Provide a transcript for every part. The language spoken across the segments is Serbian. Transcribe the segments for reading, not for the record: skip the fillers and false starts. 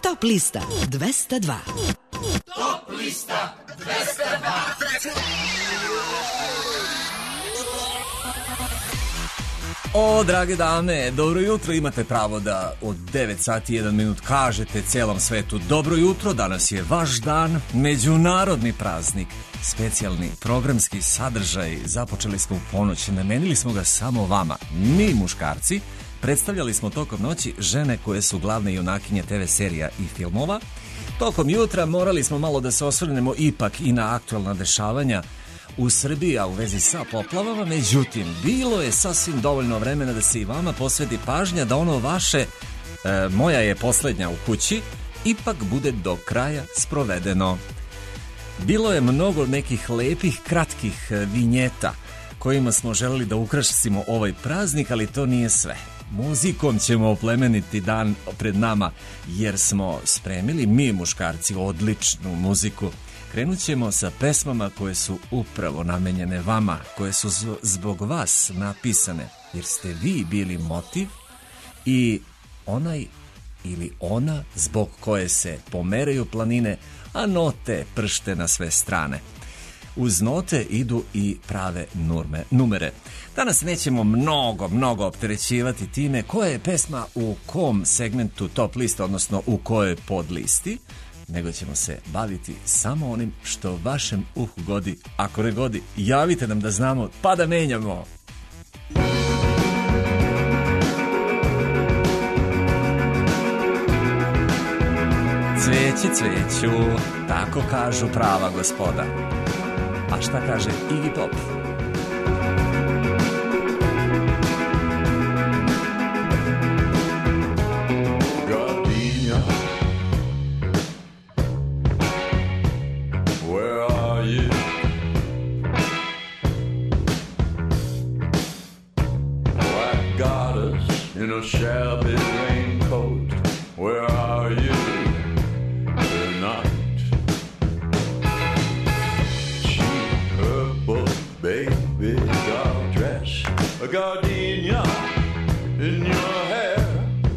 Top lista 202. Top lista 202. O, drage dame, dobro jutro, imate pravo da od 9 sati 1 minut kažete cijelom svetu dobro jutro, danas je vaš dan, međunarodni praznik, specijalni programski sadržaj, započeli smo u ponoć, namenili smo ga samo vama, mi muškarci, predstavljali smo tokom noći žene koje su glavne junakinje TV serija i filmova, tokom jutra morali smo malo da se osvrnemo ipak i na aktualna dešavanja u Srbiji, a u vezi sa poplavama, međutim, bilo je sasvim dovoljno vremena da se i vama posveti pažnja da ono vaše, moja je poslednja u kući, ipak bude do kraja sprovedeno. Bilo je mnogo nekih lepih, kratkih vinjeta kojima smo želeli da ukrasimo ovaj praznik, ali to nije sve. Muzikom ćemo oplemeniti dan pred nama, jer smo spremili mi muškarci odličnu muziku. Krenut ćemo sa pesmama koje su upravo namenjene vama, koje su zbog vas napisane, jer ste vi bili motiv i onaj ili ona zbog koje se pomeraju planine, a note pršte na sve strane. Uz note idu i prave numere. Danas nećemo mnogo opterećivati time koja je pesma u kom segmentu top lista, odnosno u kojoj podlisti, nego ćemo se baviti samo onim što vašem uhu godi. Ako ne godi, javite nam da znamo, pa da menjamo. Cveći cveću, tako kažu prava gospoda. A šta kaže Iggy Pop? In a shabby raincoat, where are you tonight? Cheap purple baby doll dress, a gardenia in your hair,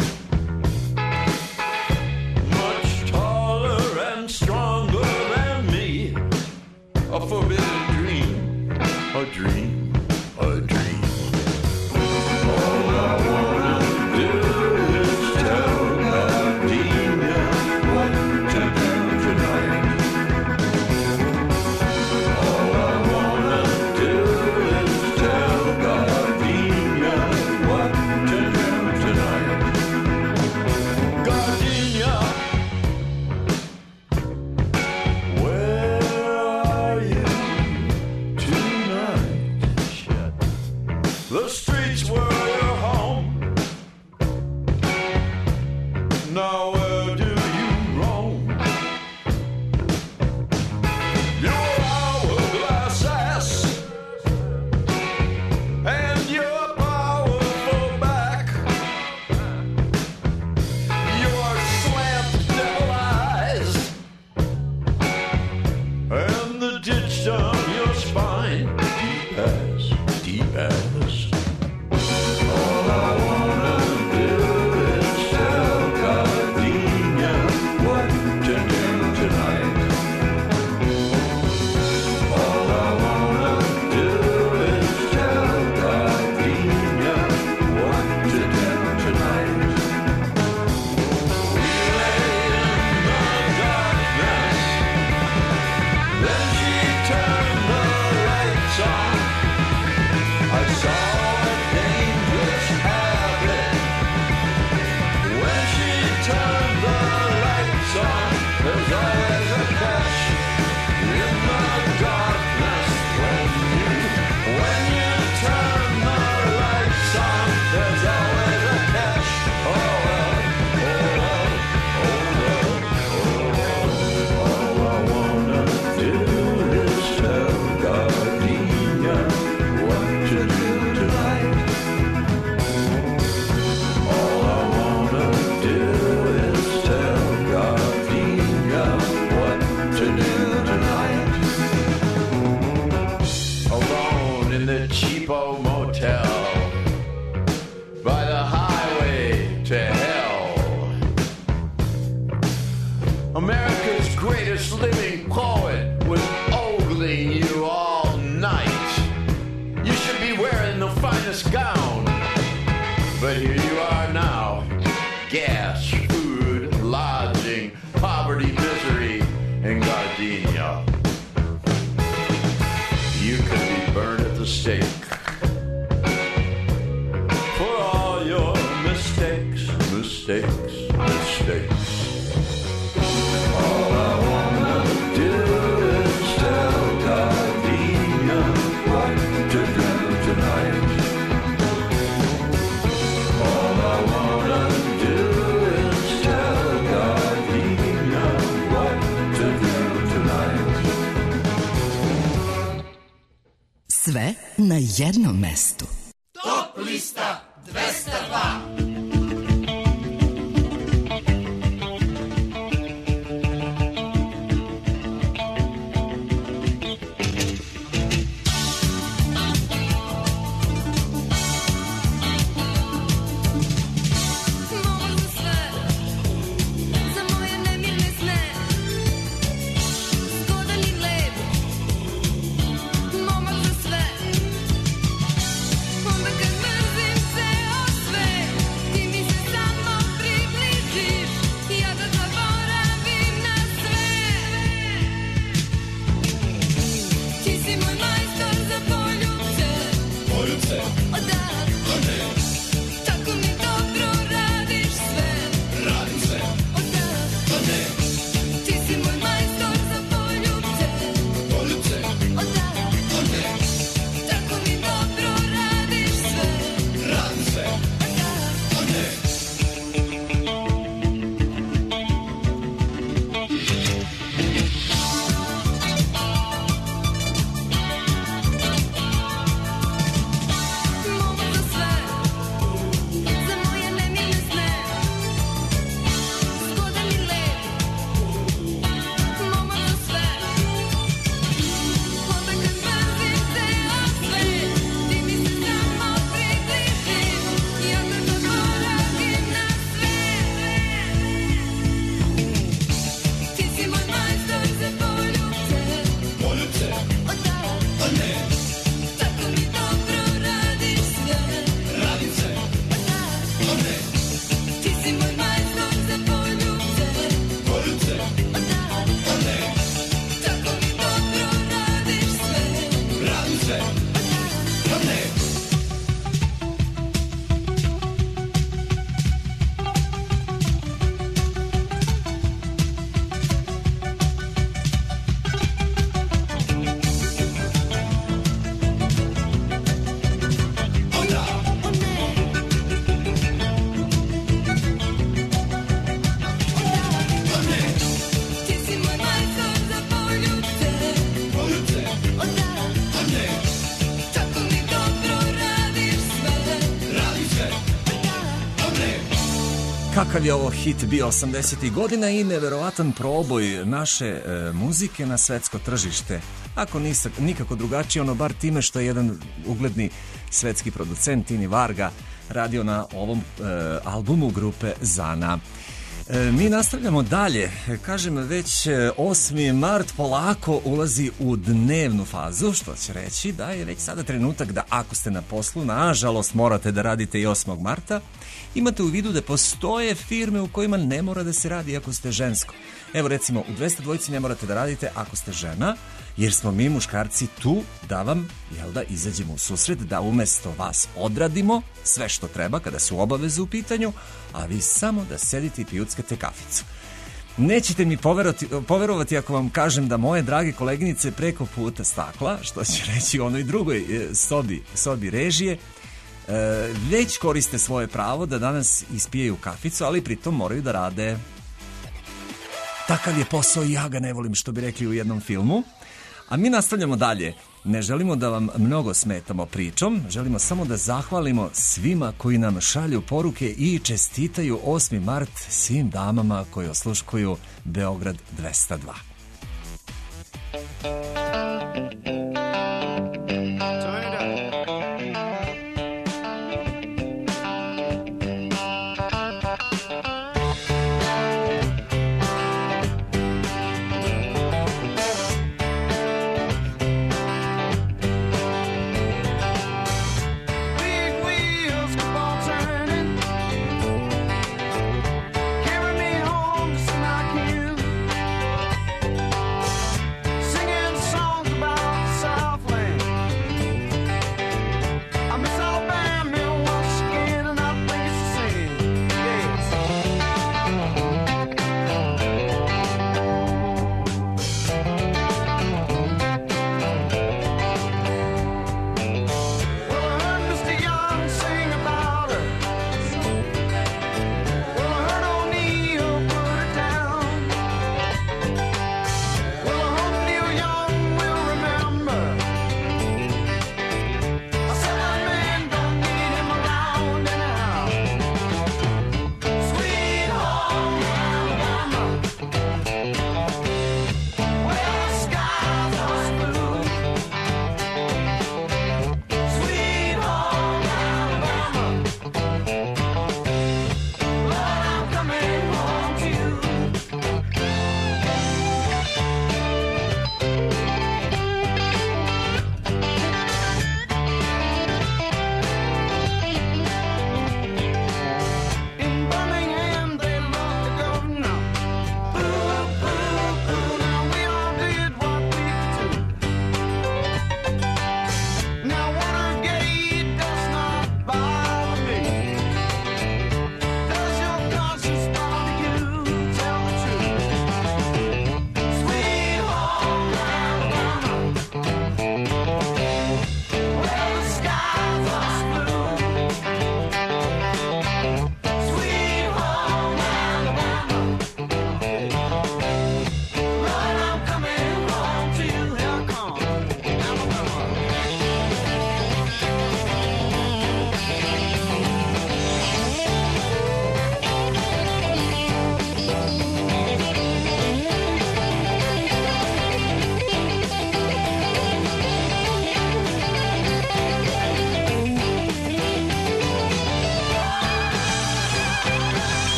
much taller and stronger than me, a forbidden dream, a dream, a dream. All I want America's greatest living poet was ogling you all night. You should be wearing the finest gown, but here you are now. Gas, food, lodging, poverty, misery, and gardenia. You could be burned at the stake for all your mistakes, mistakes, mistakes. All I wanna do is tell gardenia what to do tonight. All I wanna do is tell gardenia what to do tonight. Sve na jednom mestu. Top lista 202. Kakav je ovo hit bio 80. godina i neverovatan proboj naše muzike na svetsko tržište. Ako nikako drugačije, ono bar time što je jedan ugledni svetski producent Tini Varga radio na ovom albumu grupe Zana. Mi nastavljamo dalje. Kažem, već 8. mart polako ulazi u dnevnu fazu, što će reći da je već sada trenutak da ako ste na poslu, nažalost morate da radite i 8. marta, imate u vidu da postoje firme u kojima ne mora da se radi ako ste žensko. Evo recimo, u 202 ne morate da radite ako ste žena, jer smo mi muškarci tu da vam, izađemo u susret, da umesto vas odradimo sve što treba kada su obaveze u pitanju, a vi samo da sedite i pijuckate kaficu. Nećete mi poverovati ako vam kažem da moje drage koleginice preko puta stakla, što će reći u onoj drugoj sobi režije, već koriste svoje pravo da danas ispijaju kaficu, ali pritom moraju da rade. Takav je posao i ja ga ne volim, što bi rekli u jednom filmu. A mi nastavljamo dalje. Ne želimo da vam mnogo smetamo pričom, želimo samo da zahvalimo svima koji nam šalju poruke i čestitaju 8. mart svim damama koji osluškuju Beograd 202.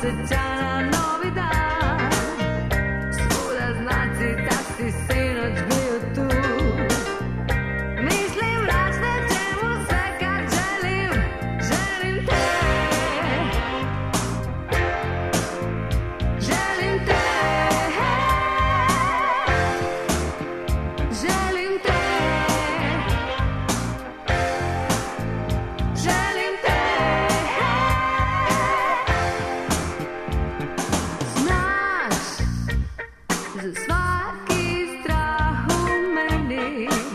podsjeća na novi dan. Svuda znaci da si sinoć bio tu. Mislim mračne čemu sve kad želim, želim te. Želim te. Želim te. Želim te. Znaš za svaki strah u meni.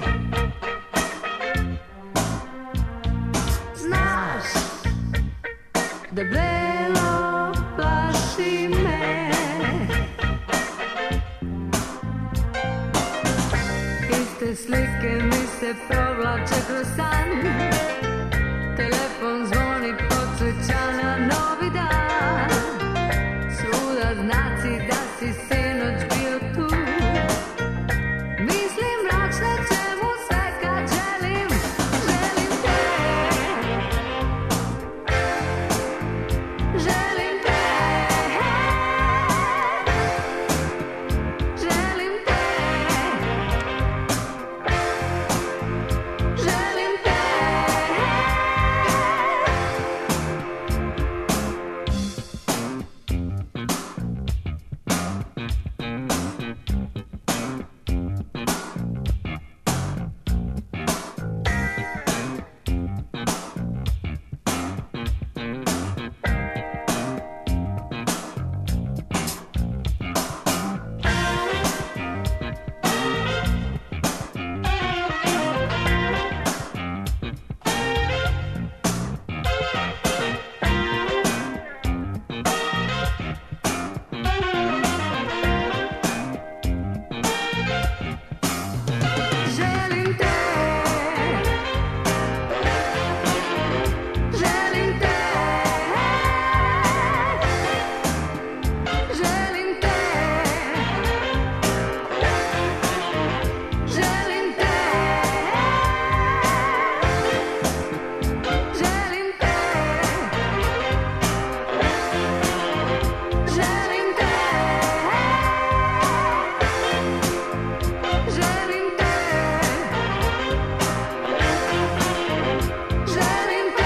Znaš da belo plaši me. Iste slike mi se provlače kroz san. Telefon zvoni, podsjeća na novi dan. Svuda znaci da si sinoć bio tu. Mislim mračne čemu sve kad želim, želim te. Želim te. Želim te. Želim te. Želim te. Želim te. Želim te. Želim te. Želim te. Želim te. Želim te. Želim te.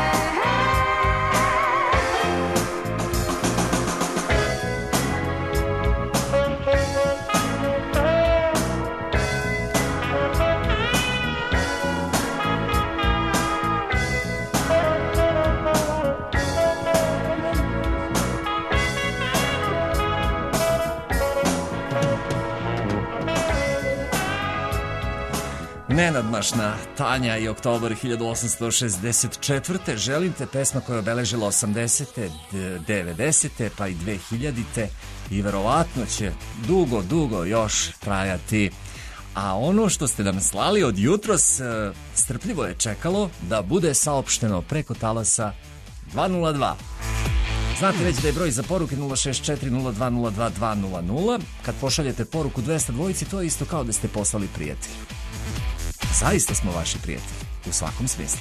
Nenadmašna Tanja i Oktobar 1864. Želim te, pesma koja je obeležila 80. 90. pa i 2000. I verovatno će dugo još trajati. A ono što ste nam slali od jutros strpljivo je čekalo da bude saopšteno preko talasa 202. Znate već da je broj za poruke 064 0202 200. Kad pošaljete poruku 200 dvojici, to je isto kao da ste poslali prijatelju. Zaista smo vaši prijatelji, u svakom smislu.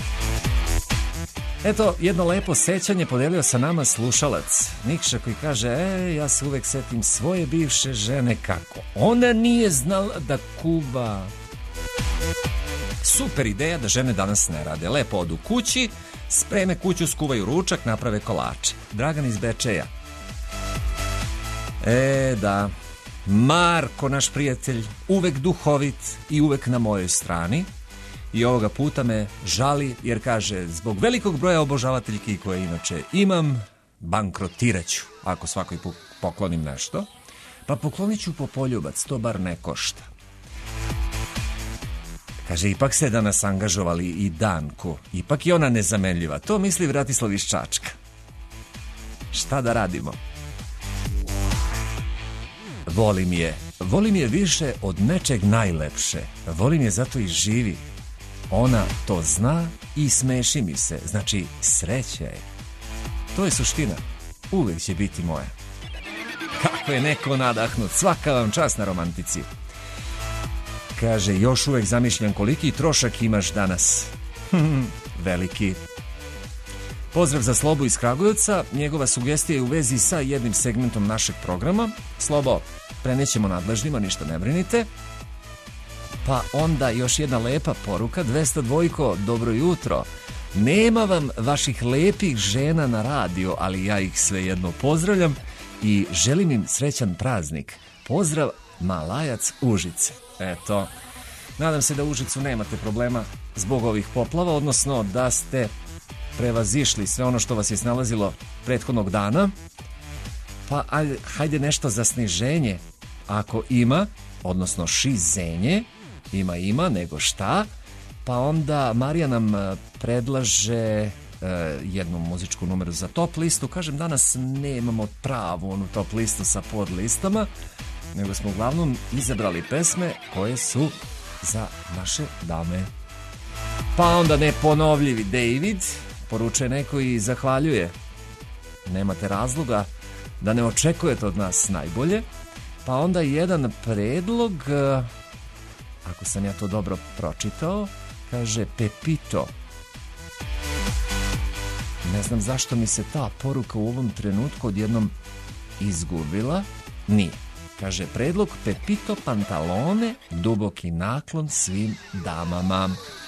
Eto, jedno lepo sećanje podelio sa nama slušalac Nikša, koji kaže: ja se uvek setim svoje bivše žene kako ona nije znala da kuva. Super ideja da žene danas ne rade. Lepo odu kući, spreme kuću, skuvaju ručak, naprave kolače. Dragan iz Bečeja. Da, Marko, naš prijatelj, uvek duhovit i uvek na mojoj strani. I ovoga puta me žali jer kaže: zbog velikog broja obožavateljki koje inače imam, bankrotiraću ako svakoj poklonim nešto. Pa poklonit ću po poljubac, to bar ne košta. Kaže, ipak se danas angažovali i Danku, ipak je ona nezamenljiva. To misli Vratislav iz Čačka. Šta da radimo? Volim je više od nečeg najlepše. Volim je zato i živi. Ona to zna i smeši mi se. Znači, sreća je. To je suština. Uvijek će biti moja. Kako je neko nadahnut. Svaka vam čast na romantici. Kaže, još uvijek zamišljam koliki trošak imaš danas. Veliki. Pozdrav za Slobu iz Kragujevca. Njegova sugestija je u vezi sa jednim segmentom našeg programa. Slobo, prenećemo nadležnima, ništa ne brinite. Pa onda još jedna lepa poruka, 202, dobro jutro. Nema vam vaših lepih žena na radio, ali ja ih svejedno pozdravljam i želim im srećan praznik. Pozdrav, Malajac Užice. Eto, nadam se da u Užicu nemate problema zbog ovih poplava, odnosno da ste prevazišli sve ono što vas je snalazilo prethodnog dana. Pa hajde nešto za sniženje, ako ima, odnosno šizenje, ima, nego šta. Pa onda Marija nam predlaže jednu muzičku numeru za top listu. Kažem, danas nemamo pravu onu top listu sa podlistama, nego smo uglavnom izabrali pesme koje su za naše dame. Pa onda neponovljivi David poručuje neko i zahvaljuje. Nemate razloga da ne očekujete od nas najbolje. Pa onda jedan predlog, ako sam ja to dobro pročitao, kaže Pepito. Ne znam zašto mi se ta poruka u ovom trenutku odjednom izgubila. Nije. Kaže predlog Pepito Pantalone, duboki naklon svim damama.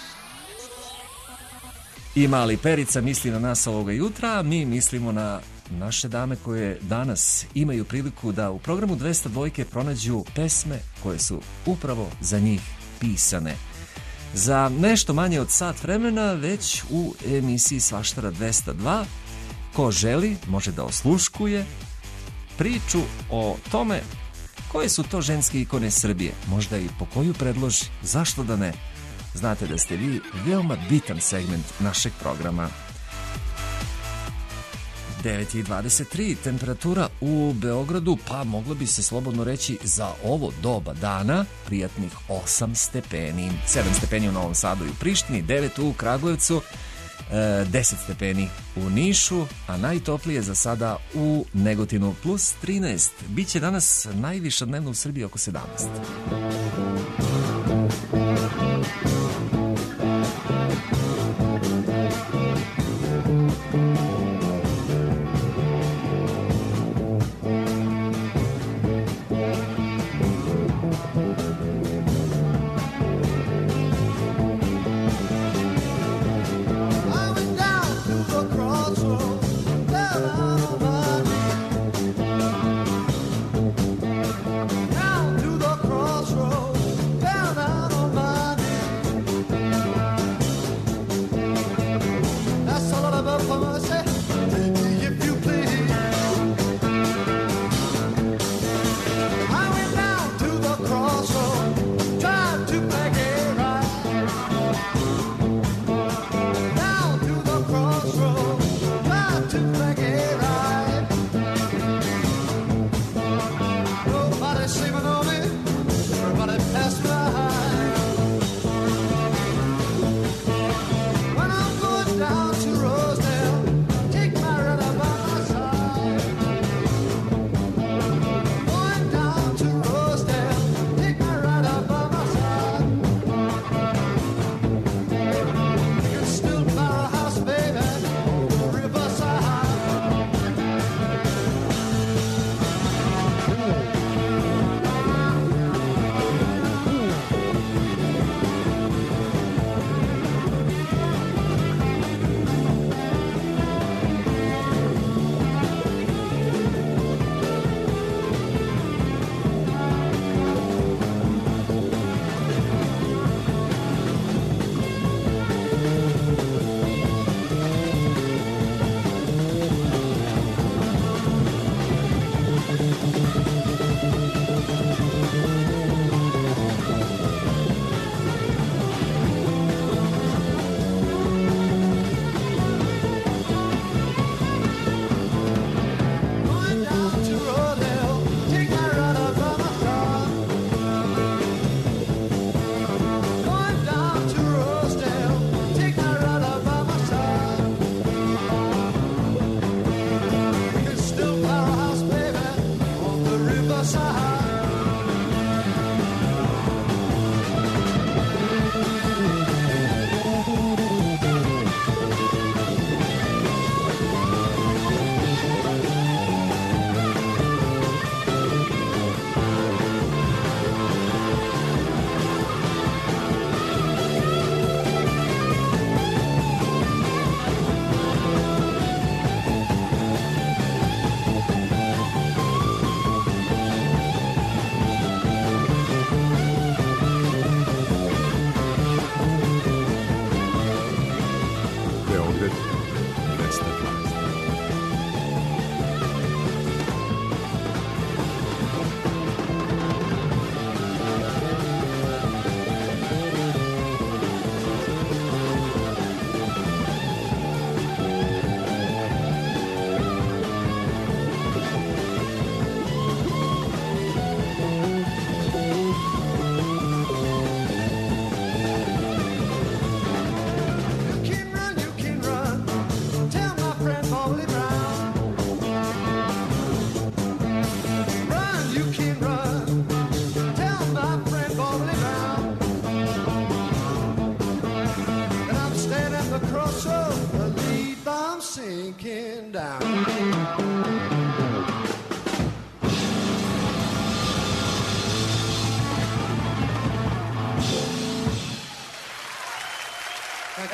I mali Perica misli na nas ovoga jutra, a mi mislimo na naše dame koje danas imaju priliku da u programu 202 pronađu pesme koje su upravo za njih pisane. Za nešto manje od sat vremena već u emisiji Svaštara 202 ko želi može da osluškuje priču o tome koje su to ženske ikone Srbije, možda i po koju predloži, zašto da ne. Znate da ste vi veoma bitan segment našeg programa. 9:23, temperatura u Beogradu, pa moglo bi se slobodno reći za ovo doba dana, prijatnih 8 stepeni. 7 stepeni u Novom Sadu i u Prištini, 9 u Kragujevcu, 10 stepeni u Nišu, a najtoplije za sada u Negotinu plus 13. Biće danas najviša dnevno u Srbiji oko 17. Down to the crossroads.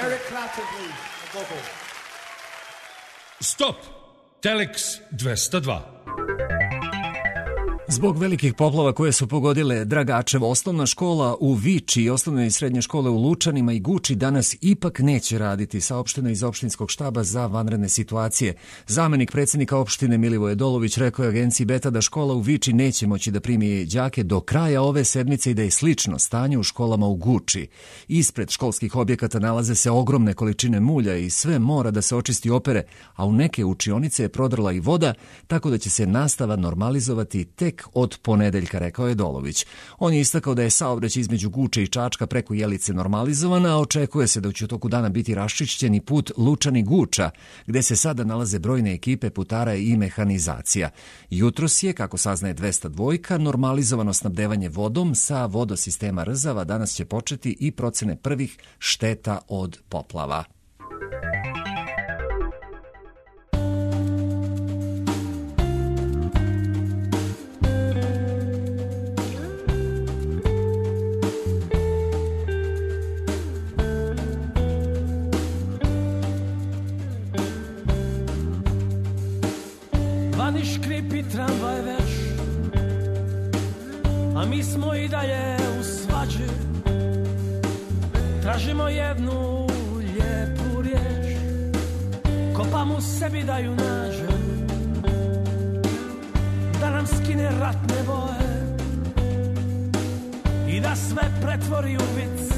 Eric Clapton, please. Vocal. Stop! Telex 202. Zbog velikih poplava koje su pogodile Dragačevo, osnovna škola u Viči i osnovne i srednje škole u Lučanima i Guči danas ipak neće raditi, saopšteno iz opštinskog štaba za vanredne situacije. Zamenik predsjednika opštine Milivoje Dolović rekao je agenciji Beta da škola u Viči neće moći da primi đake do kraja ove sedmice i da je slično stanje u školama u Guči. Ispred školskih objekata nalaze se ogromne količine mulja i sve mora da se očisti opere, a u neke učionice je prodrla i voda, tako da će se nastava normalizovati tek od ponedeljka, rekao je Dolović. On je istakao da je saobraćaj između Guče i Čačka preko Jelice normalizovana, a očekuje se da će u toku dana biti raščišćeni put Lučani-Guča, gde se sada nalaze brojne ekipe putara i mehanizacija. Jutros je, kako saznaje 202, normalizovano snabdevanje vodom sa vodosistema Rzava. Danas će početi i procene prvih šteta od poplava. Vani škripi tramvaj već, a mi smo i dalje u svađi. Tražimo jednu lijepu riječ, kopam u sebi da ju nađem, da nam skine ratne boje i da sve pretvori u vic,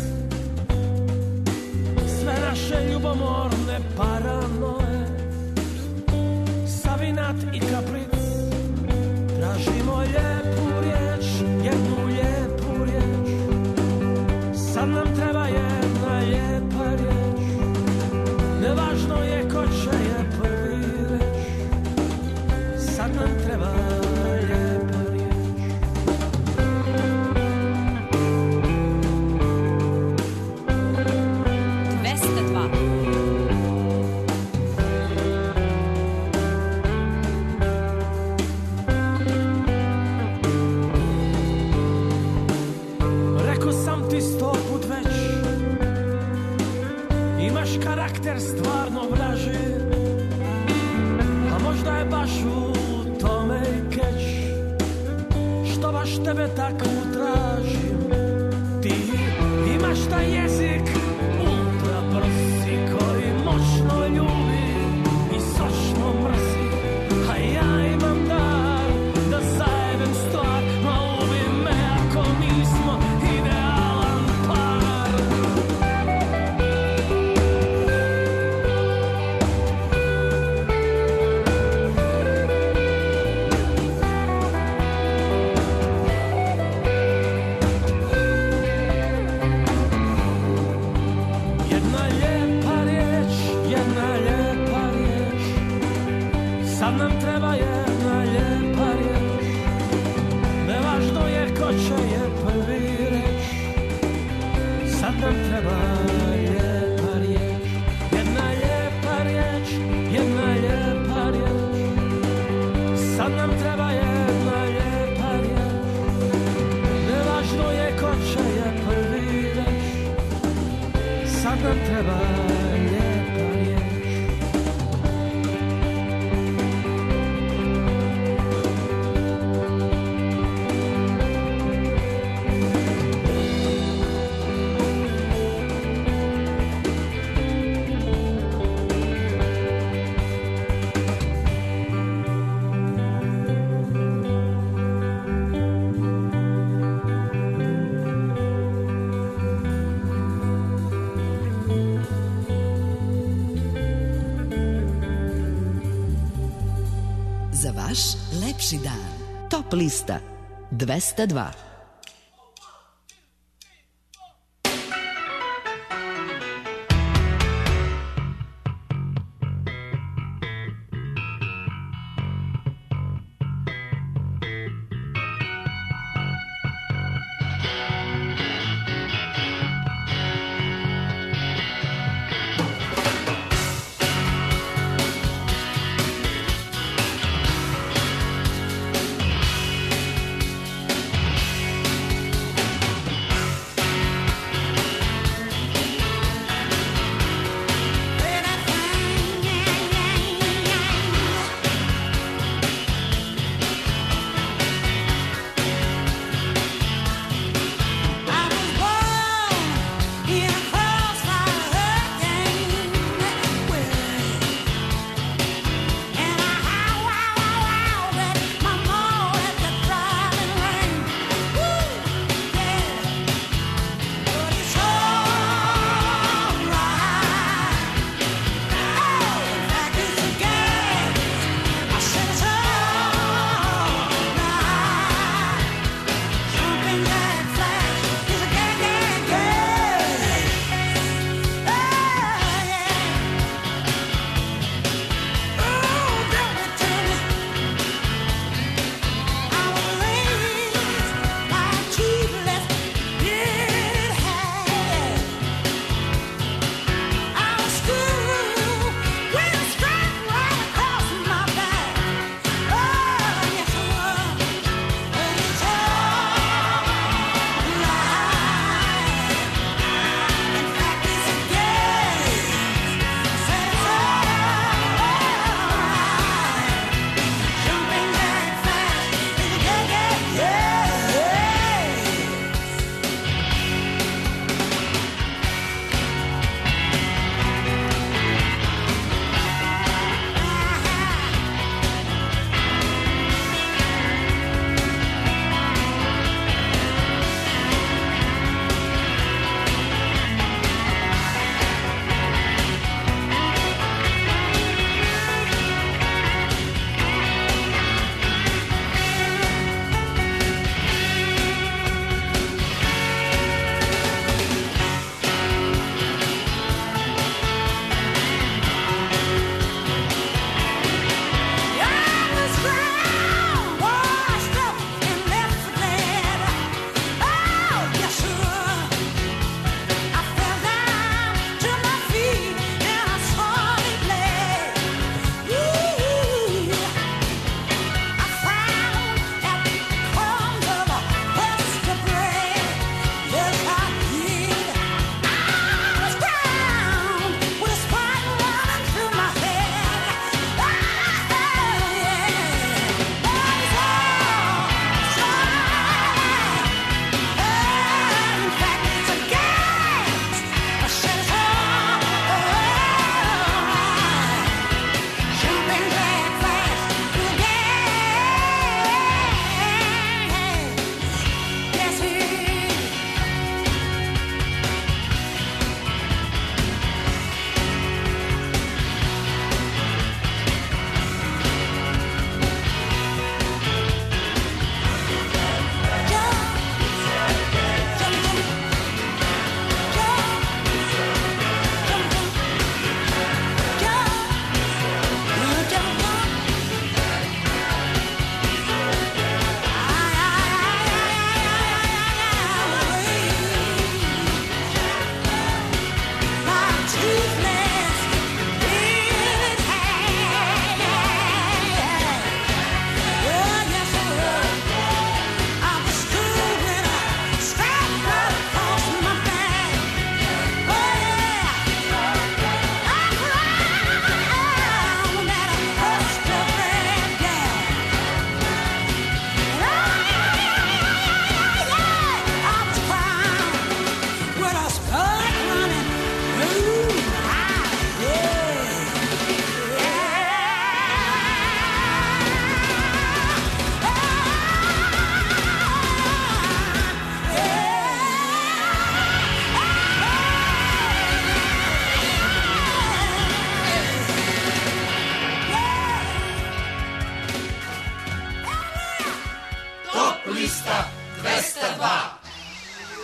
sve naše ljubomorne paranoje, savinat i kapric. Tražimo lijepu riječ, jednu lijepu riječ, sad nam treba jedna lijepa riječ, nevažno je ko će je prvi reč, sad nam treba lijepa riječ. Karakter stvarno vraži, a možda je baš u tome i keč, što baš tebe takvu tražim. Ti imaš taj jezik ultra brzi koji moćno ljubi i sočno mrzi, a ja imam dar da zajebem stvar, ma ubi me ako nismo idealan par. Sad nam treba jedna lijepa riječ, nevažno je ko će je prvi reč, sad nam treba lijepa riječ, jedna lijepa riječ, jedna lijepa riječ, sad nam treba jedna lijepa riječ, nevažno je ko će je prvi reč, sad nam treba lijepa riječ. Za vaš lepši dan. Top lista 202.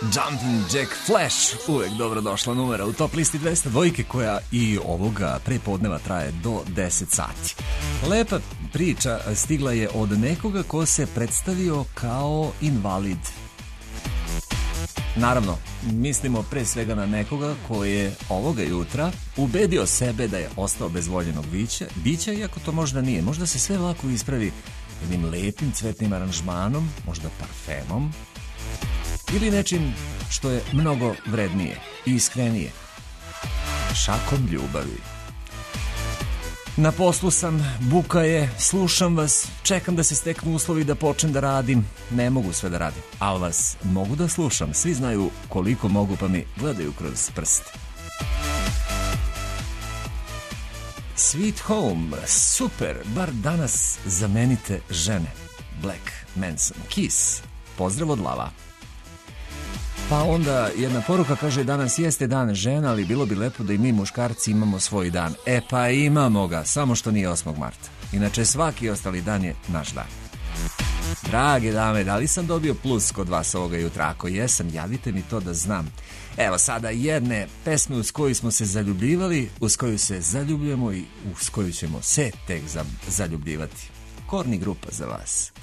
Jumping Jack Flash, uvek dobrodošla numera u top listi 200 dvojke koja i ovoga prepodneva traje do 10 sati. Lepa priča stigla je od nekoga ko se predstavio kao invalid. Naravno, mislimo pre svega na nekoga koji je ovoga jutra ubedio sebe da je ostao bez voljenog bića, iako to možda nije. Možda se sve lako ispravi jednim lepim cvetnim aranžmanom, možda parfemom, ili nečim što je mnogo vrednije i iskrenije. Šakom ljubavi. Na poslu sam, buka je, slušam vas, čekam da se steknu uslovi da počnem da radim. Ne mogu sve da radim, ali vas mogu da slušam. Svi znaju koliko mogu, pa mi gledaju kroz prst. Sweet Home, super, bar danas zamenite žene. Black Manson, Kiss, pozdrav od Lava. Pa onda jedna poruka kaže, danas jeste dan žena, ali bilo bi lepo da i mi muškarci imamo svoj dan. E pa imamo ga, samo što nije 8. marta. Inače svaki ostali dan je naš dan. Drage dame, da li sam dobio plus kod vas ovoga jutra? Ako jesam, javite mi to da znam. Evo sada jedne pesme uz koju smo se zaljubljivali, uz koju se zaljubljujemo i uz koju ćemo se tek zaljubljivati. Korni grupa za vas.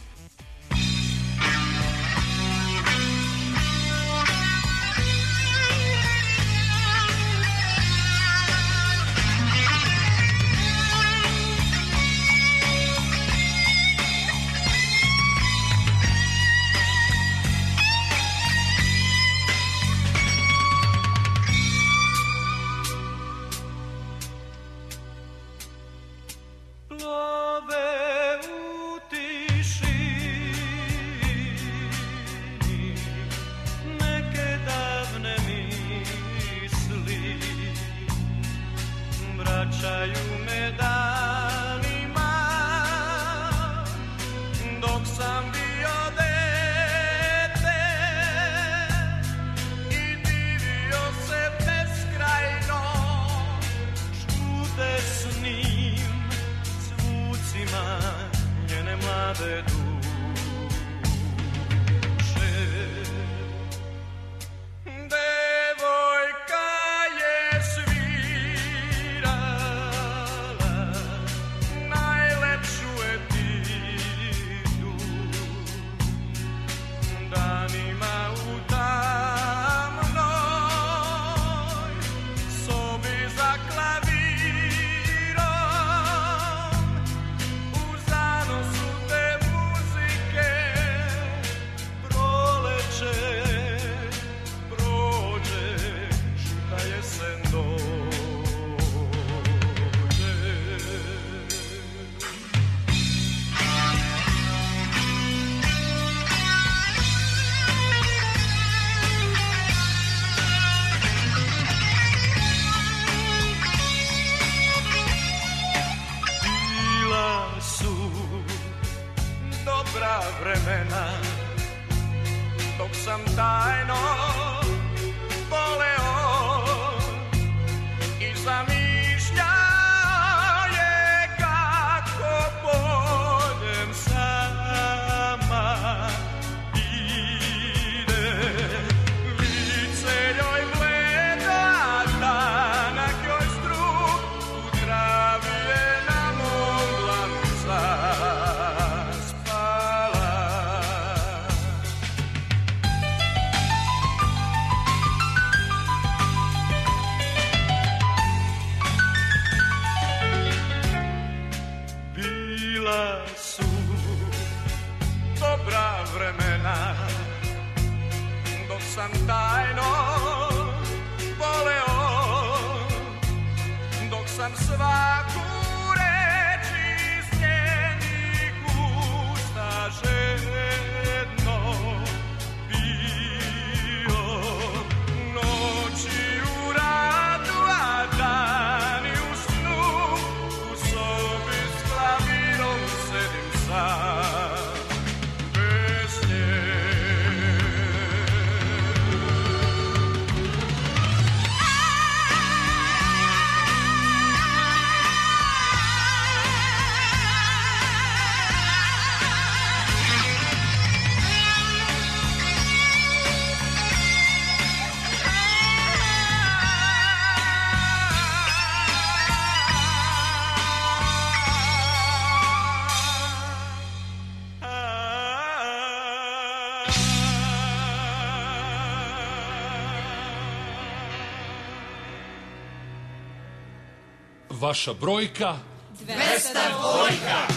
Vaša brojka 202.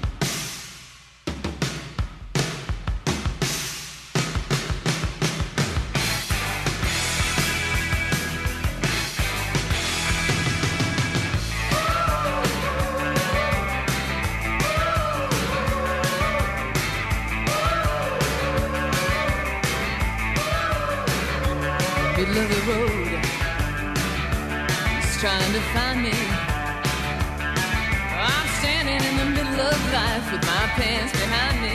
Middle of the road, he's trying to find me. I'm standing in the middle of life with my pants behind me.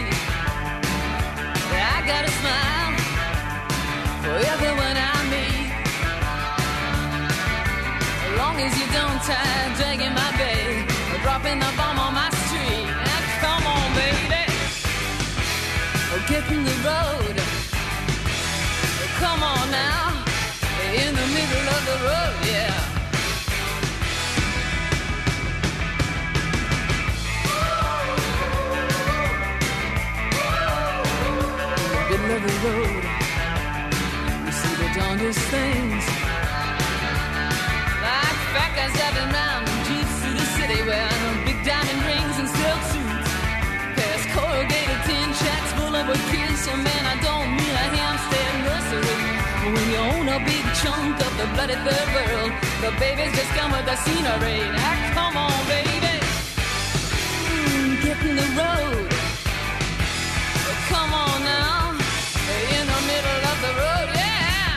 I got a smile for everyone I meet, as long as you don't try dragging my bag or dropping the bomb on my street. Now, come on, baby, get in the road. Come on now. In the middle of the road, yeah. In the middle of the road, you see the darndest things, like fat guys driving around in jeeps through the city wearing big diamond rings and silk suits, past corrugated tin shacks full of kids. So man, I don't mean a Hampstead nursery. When you own a big chunk of the bloody third world, the babies just come with the scenery. Now come on, baby, get in the road. Come on now, in the middle of the road, yeah.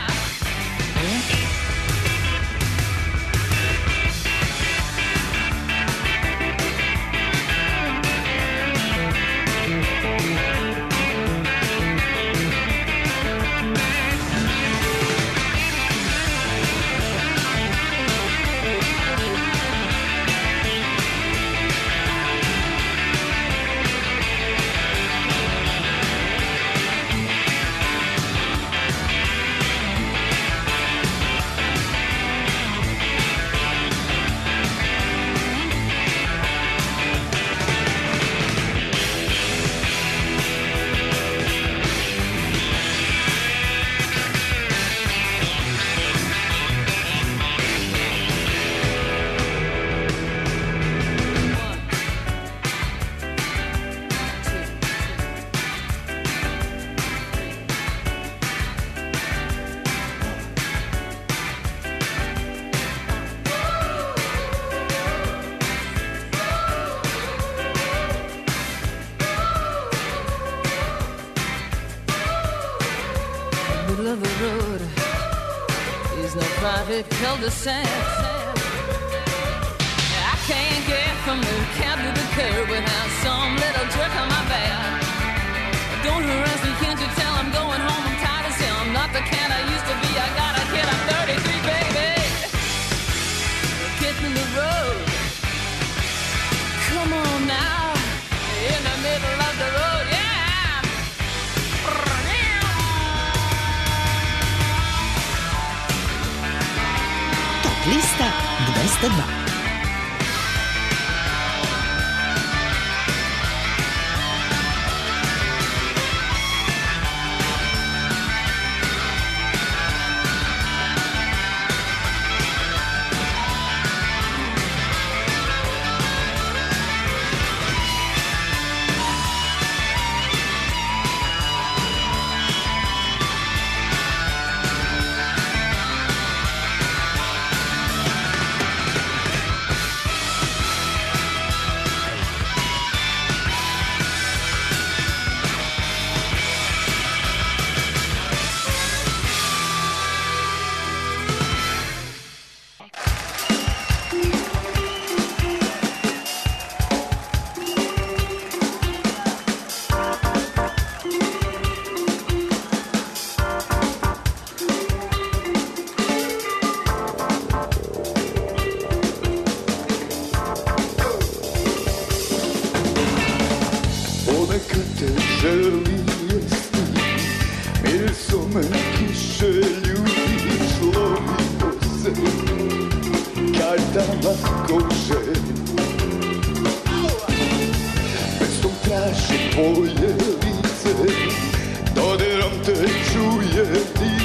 Of the road is no private cul-de-sac. I can't get from the cab to the curb without some little jerk on my back. Don't harass me, can't you tell I'm going home? I'm tired as hell. I'm not the cat I used to be. I got a kid, I'm 33, baby. Get in the road. Come on now, in the middle of the road, yeah. Lista 202.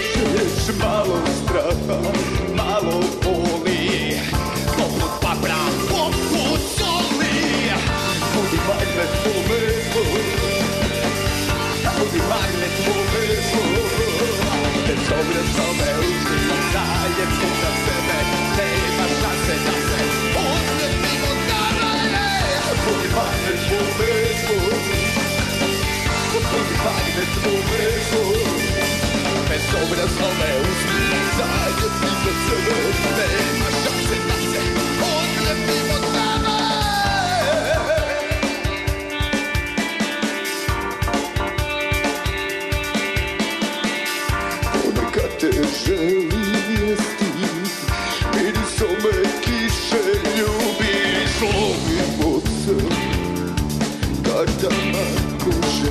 Malo straha, malo boli, poput paprana. zove uzmi, daje ti za sebe, nema šanse da se odlepim od tebe. Budi magnet u mesu, budi magnet u mesu, bezobrazno me uzmi, daje ti za sebe, nema šanse da se odlepim od tebe. Te želi stih, mirisom me kiše ljubi, slovimo se kartama kože.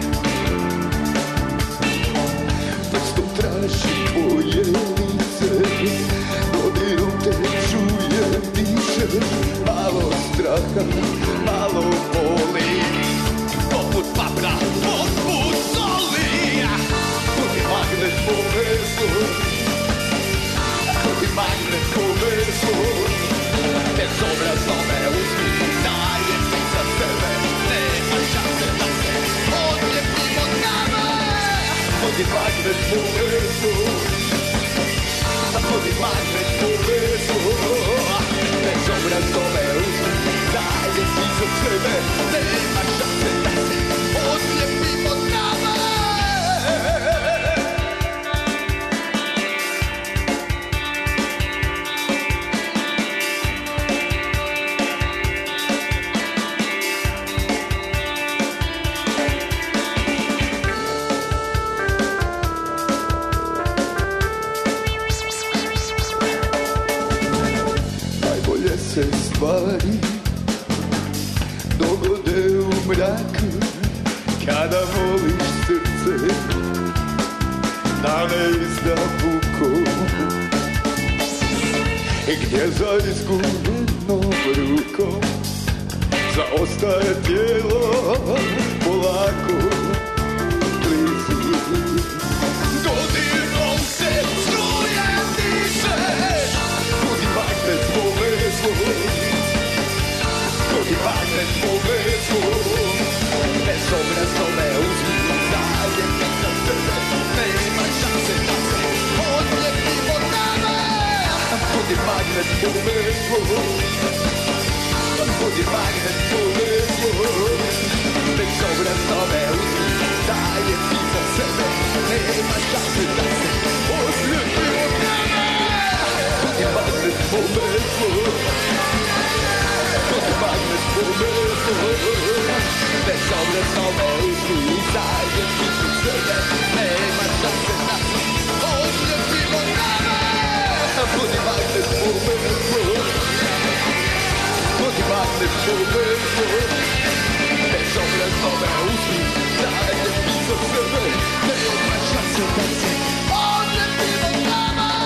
Prstom traži moje lice, dodirom te čujem diše, malo straha, malo boli, poput papra, poput soli. Budi magnet po mesu, budi magnet po mesu, bezobrazno me uzmi, daje ti za sebe, nema šanse da se odlepim od tebe. Budi magnet po mesu, budi magnet po mesu, bezobrazno me uzmi, daje ti za sebe, nema šanse da se odlepim od tebe. Stvari dogode u mraku, kada voliš srce da ne izda bukom, gdje za izgubljenom rukom zaostaje tijelo polako blizu. Dodirom se čuje diše, budi magnet po mesu, budi magnet po mesu, bezobrazno me uzmi, daje ti za sebe, nema šanse da se odlepim od tebe. Budi magnet po mesu, budi magnet po mesu, bezobrazno me uzmi, daje ti za sebe, nema šanse da se odlepim od tebe. Budi magnet po mesu, budi magnet po mesu, bezobrazno me uzmi, daje ti za sebe, nema šanse da se odlepim od tebe. Budi magnet po mesu, budi magnet po mesu, bezobrazno me uzmi, daje ti za sebe, nema šanse da se odlepim od tebe.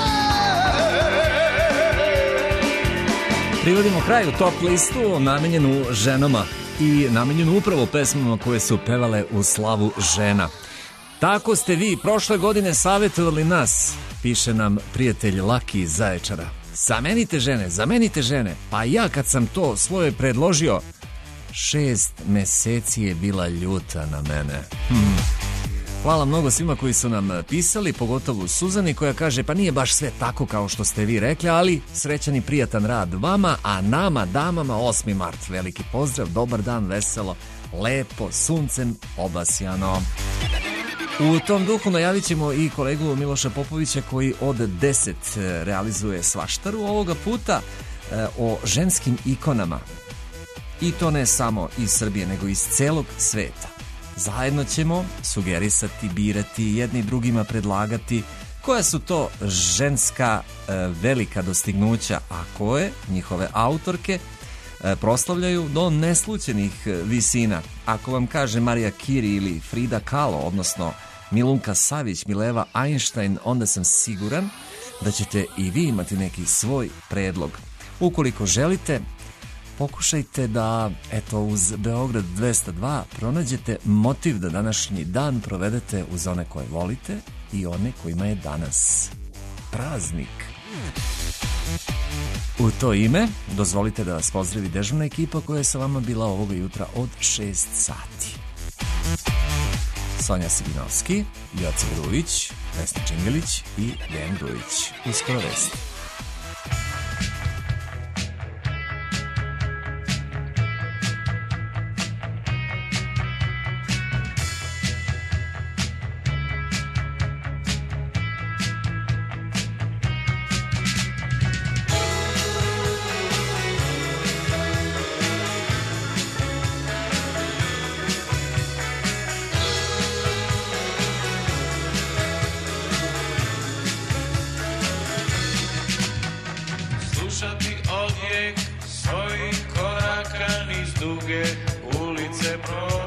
Privodimo kraju top listu namenjenu ženama i namenjenu upravo pesmama koje su pevale u slavu žena. Tako ste vi prošle godine savjetovali nas, piše nam prijatelj Laki iz Zaječara. Zamenite žene. Pa ja kad sam to svoje predložio, 6 meseci je bila ljuta na mene. Hvala mnogo svima koji su nam pisali, pogotovo Suzani koja kaže pa nije baš sve tako kao što ste vi rekli, ali srećan i prijatan rad vama, a nama damama 8. mart. Veliki pozdrav, dobar dan, veselo, lepo, suncem obasjano. U tom duhu najavit ćemo i kolegu Miloša Popovića koji od 10 realizuje svaštaru ovoga puta o ženskim ikonama. I to ne samo iz Srbije, nego iz celog sveta. Zajedno ćemo sugerisati, birati, jedni drugima predlagati koja su to ženska velika dostignuća, a koje njihove autorke proslavljaju do neslućenih visina. Ako vam kaže Marija Kiri ili Frida Kahlo, odnosno Milunka Savić, Mileva Einstein, onda sam siguran da ćete i vi imati neki svoj predlog. Ukoliko želite, pokušajte da, uz Beograd 202 pronađete motiv da današnji dan provedete uz one koje volite i one kojima je danas praznik. U to ime, dozvolite da vas pozdravi dežurna ekipa koja je sa vama bila ovoga jutra od 6 sati. Sonja Siginovski, Joca Grujić, Vesna Čingelić i Dejan Grujić. Uskoro vesti. Slušati odjek svojih koraka niz duge ulice pro